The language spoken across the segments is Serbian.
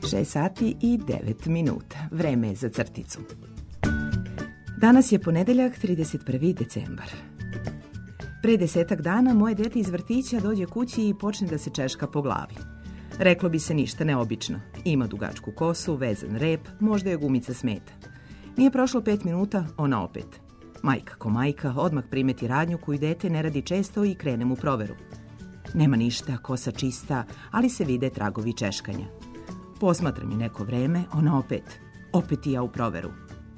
6 sati i 9 minuta. Vreme je za crticu. Danas je ponedeljak, 31. decembar. Pre 10 dana moje dete iz vrtića dođe kući i počne da se češka po glavi. Reklo bi se ništa neobično. Ima dugačku kosu, vezan rep, možda je gumica smeta. Nije prošlo 5 minuta, ona opet. Majka ko majka odmah primeti radnju koju dete ne radi često i krenem u proveru. Nema ništa, kosa čista, ali se vide tragovi češkanja. Posmatram je neko vreme, ona opet i ja u proveru.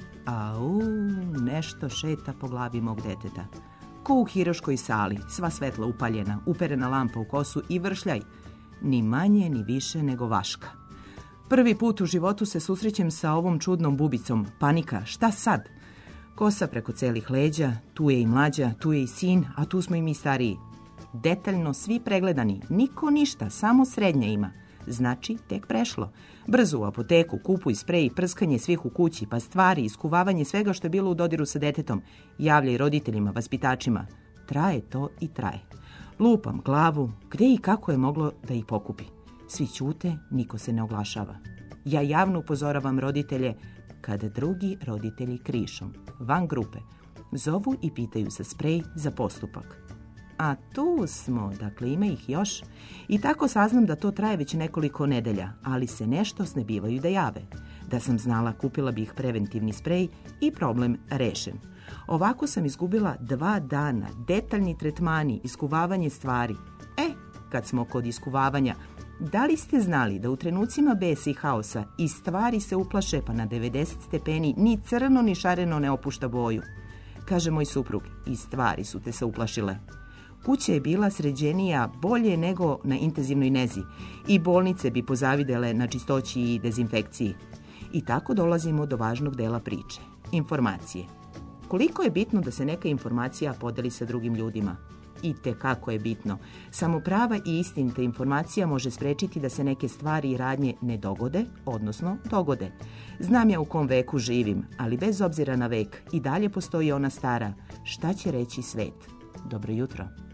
Au, nešto šeta po glavi mog deteta. Ko u hiroškoj sali, sva svetla upaljena, uperena lampa u kosu i vršljaj. Ni manje, ni više nego vaška. Prvi put u životu se susrećem sa ovom čudnom bubicom. Panika, šta sad? Kosa preko celih leđa, tu je i mlađa, tu je i sin, a tu smo i mi stariji. Detaljno svi pregledani, niko ništa, samo srednja ima. Znači, tek prešlo. Brzo u apoteku, kupuj sprej, prskanje svih u kući, pa stvari, iskuvavanje svega što je bilo u dodiru sa detetom. Javljaj roditeljima, vaspitačima. Traje to i traje. Lupam glavu, gdje i kako je moglo da ih pokupi. Svi ćute, niko se ne oglašava. Ja javno upozoravam roditelje, kada drugi roditelji krišom, van grupe, zovu i pitaju za sprej za postupak. A tu smo, dakle ima ih još. I tako saznam da to traje već nekoliko nedelja, ali se nešto snebivaju da jave. Da sam znala, kupila bih preventivni sprej i problem rešen. Ovako sam izgubila 2 dana, detaljni tretmani, iskuvavanje stvari. Kad smo kod iskuvavanja, da li ste znali da u trenucima besa i haosa i stvari se uplaše pa na 90 stepeni ni crno ni šareno ne opušta boju? Kaže moj suprug, i stvari su te se uplašile. Kuća je bila sređenija bolje nego na intenzivnoj nezi i bolnice bi pozavidele na čistoći i dezinfekciji. I tako dolazimo do važnog dela priče. Informacije. Koliko je bitno da se neka informacija podeli sa drugim ljudima? I tekako je bitno. Samo prava i istinita informacija može sprečiti da se neke stvari i radnje ne dogode, odnosno dogode. Znam ja u kom veku živim, ali bez obzira na vek i dalje postoji ona stara. Šta će reći svet? Dobro jutro.